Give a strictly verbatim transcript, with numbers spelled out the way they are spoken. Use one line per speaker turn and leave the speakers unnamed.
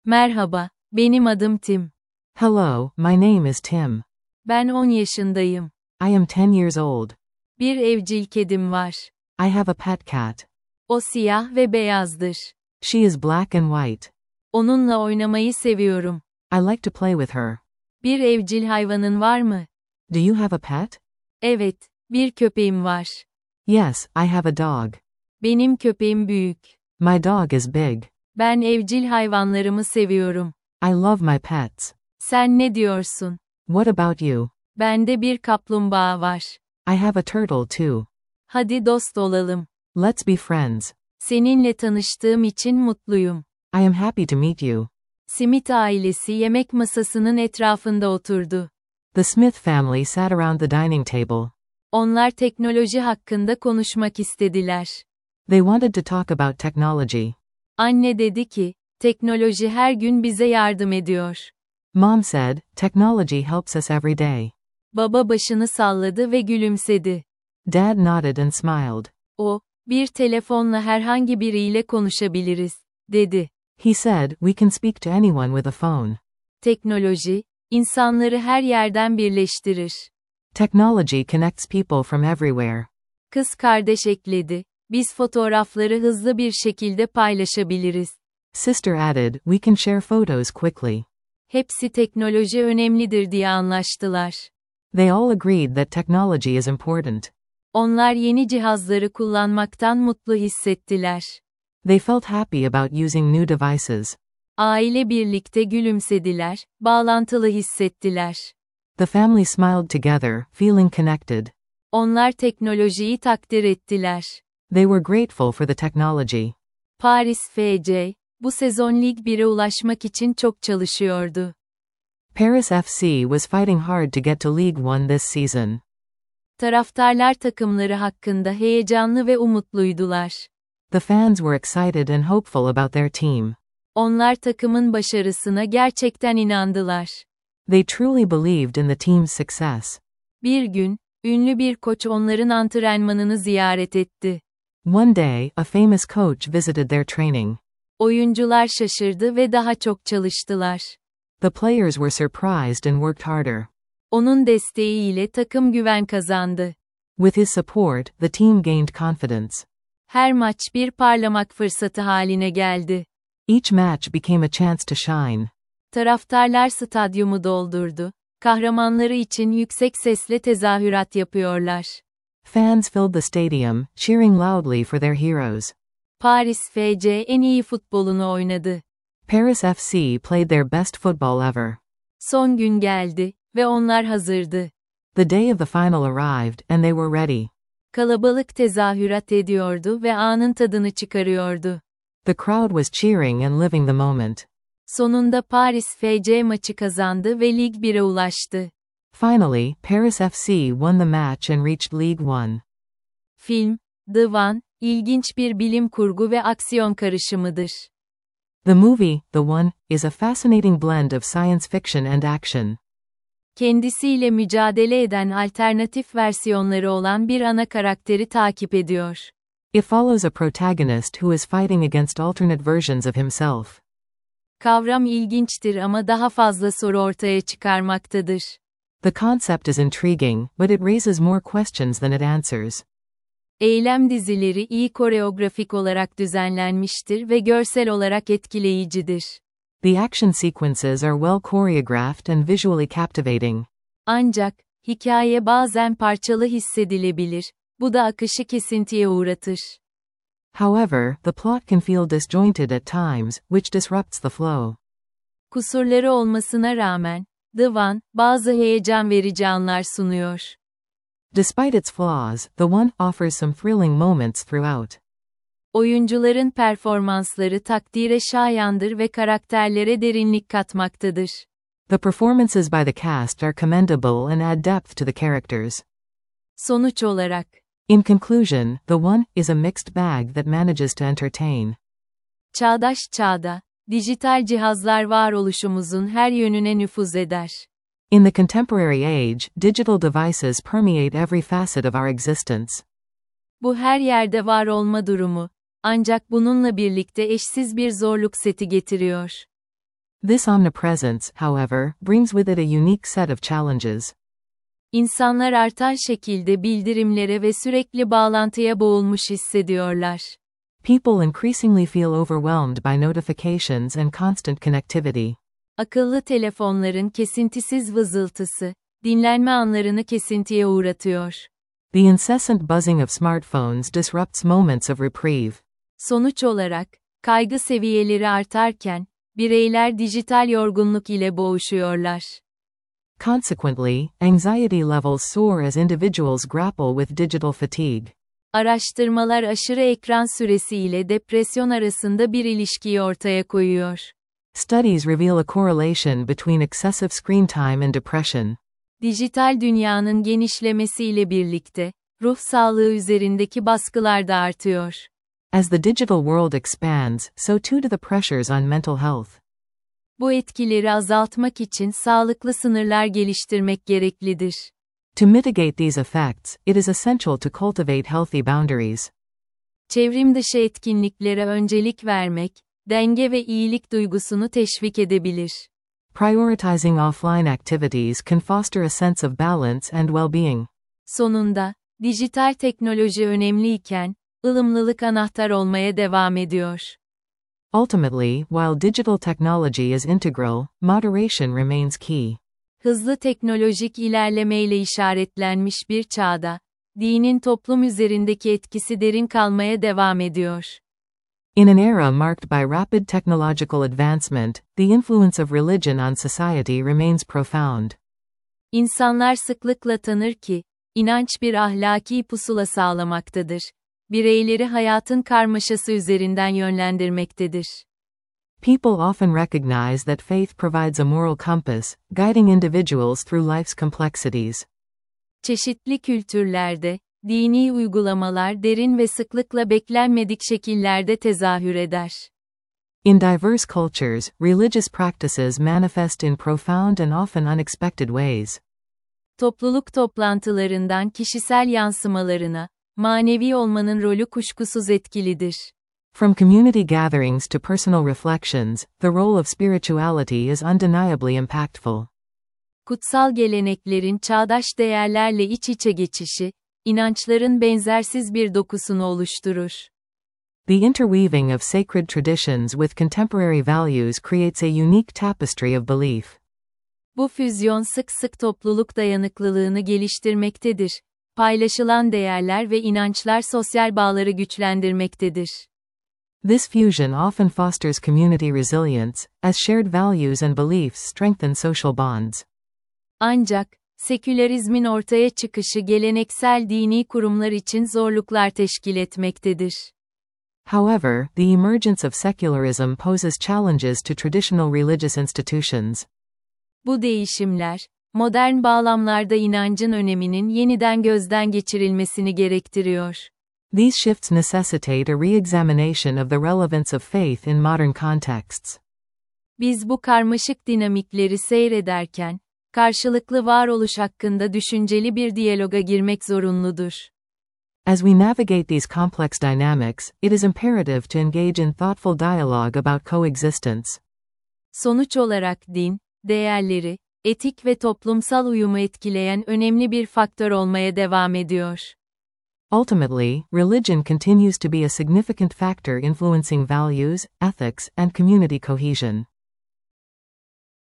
Merhaba, benim adım Tim.
Hello, my name is Tim.
Ben on yaşındayım.
I am ten years old.
Bir evcil kedim var.
I have a pet cat.
O siyah ve beyazdır.
She is black and white.
Onunla oynamayı seviyorum.
I like to play with her.
Bir evcil hayvanın var mı?
Do you have a pet?
Evet, bir köpeğim var.
Yes, I have a dog.
Benim köpeğim büyük.
My dog is big.
Ben evcil hayvanlarımı seviyorum.
I love my pets.
Sen ne diyorsun?
What about you?
Bende bir kaplumbağa var.
I have a turtle too.
Hadi dost olalım.
Let's be friends.
Seninle tanıştığım için mutluyum.
I am happy to meet you.
Smith ailesi yemek masasının etrafında oturdu.
The Smith family sat around the dining table.
Onlar teknoloji hakkında konuşmak istediler.
They wanted to talk about technology.
Anne dedi ki, teknoloji her gün bize yardım ediyor.
Mom said, technology helps us every day.
Baba başını salladı ve gülümsedi.
Dad nodded and smiled.
O, bir telefonla herhangi biriyle konuşabiliriz, dedi.
He said, we can speak to anyone with a phone.
Teknoloji, insanları her yerden birleştirir.
Technology connects people from everywhere.
Kız kardeş ekledi. Biz fotoğrafları hızlı bir şekilde paylaşabiliriz.
Sister added, we can share photos quickly.
Hepsi teknoloji önemlidir diye anlaştılar.
They all agreed that technology is important.
Onlar yeni cihazları kullanmaktan mutlu hissettiler.
They felt happy about using new devices.
Aile birlikte gülümsediler, bağlantılı hissettiler.
The family smiled together, feeling connected.
Onlar teknolojiyi takdir ettiler.
They were grateful for the technology.
Paris F C, bu sezon Lig bire ulaşmak için çok çalışıyordu.
Paris F C was fighting hard to get to League One this season.
Taraftarlar takımları hakkında heyecanlı ve umutluydular.
The fans were excited and hopeful about their team.
Onlar takımın başarısına gerçekten inandılar.
They truly believed in the team's success.
Bir gün, ünlü bir koç onların antrenmanını ziyaret etti.
One day, a famous coach visited their training.
Oyuncular şaşırdı ve daha çok çalıştılar.
The players were surprised and worked harder.
Onun desteğiyle takım güven kazandı.
With his support, the team gained confidence.
Her maç bir parlamak fırsatı haline geldi.
Each match became a chance to shine.
Taraftarlar stadyumu doldurdu. Kahramanları için yüksek sesle tezahürat yapıyorlar.
Fans filled the stadium, cheering loudly for their heroes.
Paris F C en iyi futbolunu oynadı.
Paris F C played their best football ever.
Son gün geldi ve onlar hazırdı.
The day of the final arrived, and they were ready.
Kalabalık tezahürat ediyordu ve anın tadını çıkarıyordu.
The crowd was cheering and living the moment.
Sonunda Paris F C maçı kazandı ve Lig bire ulaştı.
Finally, Paris F C won the match and reached League One.
Film, The One, ilginç bir bilim kurgu ve aksiyon karışımıdır.
The movie, The One, is a fascinating blend of science fiction and action.
Kendisiyle mücadele eden alternatif versiyonları olan bir ana karakteri takip ediyor.
It follows a protagonist who is fighting against alternate versions of himself.
Kavram ilginçtir ama daha fazla soru ortaya çıkarmaktadır.
The concept is intriguing, but it raises more questions than it answers.
Eylem dizileri iyi koreografik olarak düzenlenmiştir ve görsel olarak etkileyicidir.
The action sequences are well choreographed and visually captivating.
Ancak, hikaye bazen parçalı hissedilebilir, bu da akışı kesintiye uğratır.
However, the plot can feel disjointed at times, which disrupts the flow.
Kusurları olmasına rağmen, The One, bazı heyecan verici anlar sunuyor.
Despite its flaws, The One offers some thrilling moments throughout.
Oyuncuların performansları takdire şayandır ve karakterlere derinlik katmaktadır.
The performances by the cast are commendable and add depth to the characters.
Sonuç olarak,
In conclusion, The One is a mixed bag that manages to entertain.
Çağdaş çağda, dijital cihazlar varoluşumuzun her yönüne nüfuz eder.
In the contemporary age, digital devices permeate every facet of our existence.
Bu her yerde var olma durumu, ancak bununla birlikte eşsiz bir zorluk seti getiriyor.
This omnipresence, however, brings with it a unique set of challenges.
İnsanlar artan şekilde bildirimlere ve sürekli bağlantıya boğulmuş hissediyorlar.
People increasingly feel overwhelmed by notifications and constant connectivity.
Akıllı telefonların kesintisiz vızıltısı, dinlenme anlarını kesintiye uğratıyor.
The incessant buzzing of smartphones disrupts moments of reprieve.
Sonuç olarak, kaygı seviyeleri artarken, bireyler dijital yorgunluk ile boğuşuyorlar.
Consequently, anxiety levels soar as individuals grapple with digital fatigue.
Araştırmalar aşırı ekran süresi ile depresyon arasında bir ilişkiyi ortaya koyuyor.
Studies reveal a correlation between excessive screen time and depression.
Dijital dünyanın genişlemesiyle birlikte, ruh sağlığı üzerindeki baskılar da artıyor.
As the digital world expands, so too do the pressures on mental health.
Bu etkileri azaltmak için sağlıklı sınırlar geliştirmek gereklidir.
To mitigate these effects, it is essential to cultivate healthy boundaries.
Çevrim dışı etkinliklere öncelik vermek, denge ve iyilik duygusunu teşvik edebilir.
Prioritizing offline activities can foster a sense of balance and well-being.
Sonunda, dijital teknoloji önemliyken, ılımlılık anahtar olmaya devam ediyor.
Ultimately, while digital technology is integral, moderation remains key.
Hızlı teknolojik ilerlemeyle işaretlenmiş bir çağda, dinin toplum üzerindeki etkisi derin kalmaya devam ediyor.
In an era marked by rapid technological advancement, the influence of religion on society remains profound.
İnsanlar sıklıkla tanır ki, inanç bir ahlaki pusula sağlamaktadır. Bireyleri hayatın karmaşası üzerinden yönlendirmektedir.
People often recognize that faith provides a moral compass, guiding individuals through life's complexities.
Çeşitli kültürlerde, dini uygulamalar derin ve sıklıkla beklenmedik şekillerde tezahür eder.
In diverse cultures, religious practices manifest in profound and often unexpected ways.
Topluluk toplantılarından kişisel yansımalarına, manevi olmanın rolü kuşkusuz etkilidir.
From community gatherings to personal reflections, the role of spirituality is undeniably impactful.
Kutsal geleneklerin çağdaş değerlerle iç içe geçişi, inançların benzersiz bir dokusunu oluşturur.
The interweaving of sacred traditions with contemporary values creates a unique tapestry of belief.
Bu füzyon sık sık topluluk dayanıklılığını geliştirmektedir. Paylaşılan değerler ve inançlar sosyal bağları güçlendirmektedir.
This fusion often fosters community resilience, as shared values and beliefs strengthen social bonds.
Ancak, sekülerizmin ortaya çıkışı geleneksel dini kurumlar için zorluklar teşkil etmektedir.
However, the emergence of secularism poses challenges to traditional religious institutions.
Bu değişimler, modern bağlamlarda inancın öneminin yeniden gözden geçirilmesini gerektiriyor.
These shifts necessitate a re-examination of the relevance of faith in modern contexts.
Biz bu karmaşık dinamikleri seyrederken, karşılıklı varoluş hakkında düşünceli bir diyaloga girmek zorunludur.
As we navigate these complex dynamics, it is imperative to engage in thoughtful dialogue about coexistence.
Sonuç olarak din, değerleri, etik ve toplumsal uyumu etkileyen önemli bir faktör olmaya devam ediyor.
Ultimately, religion continues to be a significant factor influencing values, ethics, and community cohesion.